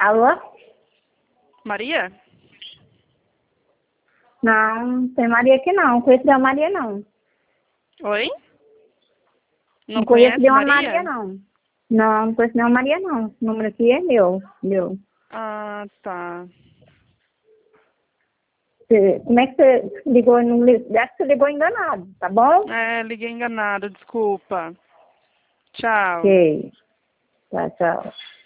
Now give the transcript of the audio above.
Alô? Maria? Não, tem Maria aqui não. Não conheço a Maria não. Oi? Não conheço conhece nenhuma Maria? Maria não. Não, não conheço nenhuma Maria não. O número aqui é meu. Ah, tá. Como é que você ligou? Acho que você ligou enganado, tá bom? Liguei enganada, desculpa. Tchau. Ok. Tchau, tchau.